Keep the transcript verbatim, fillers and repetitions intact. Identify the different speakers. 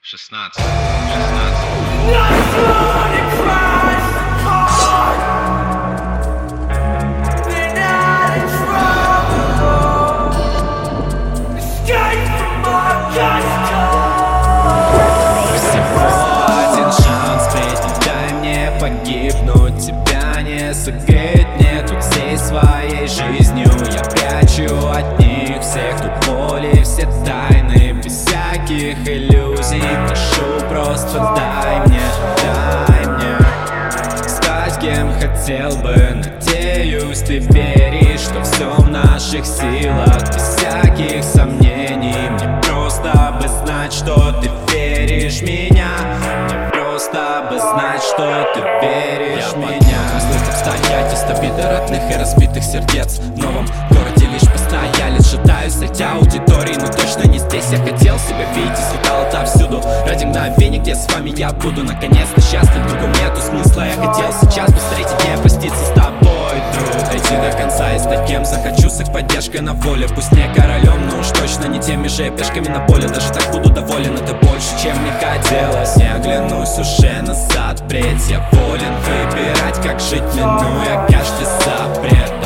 Speaker 1: шестнадцать. шестнадцать.
Speaker 2: Погибнуть тебя не согреть мне тут всей своей жизнью. Я прячу от них всех тут боли, все тайны, без всяких иллюзий. Прошу, просто дай мне, дай мне стать кем хотел бы. Надеюсь, ты веришь, что все в наших силах, без всяких сомнений. Мне просто бы знать, что ты веришь в меня. Мне просто бы знать, что ты веришь в меня. Я злых обстоятельств, обиды родных и разбитых сердец. В новом городе лишь постоялец, шатаюсь среди аудиторий, но точно не здесь. Я хотел себя видеть, слетал отовсюду ради мгновений, где с вами я буду наконец-то счастлив. Другому нету смысла, я хотел сейчас быстрее не проститься с тобой, друг. Идти до конца и стать кем захочу, с их поддержкой на воле. Пусть не королем, но уж точно не теми же пешками на поле. Даже так буду доволен, это больше, чем мне хотелось. Не оглянусь уже назад, впредь я волен выбирать, как жить, минуя каждый запрет.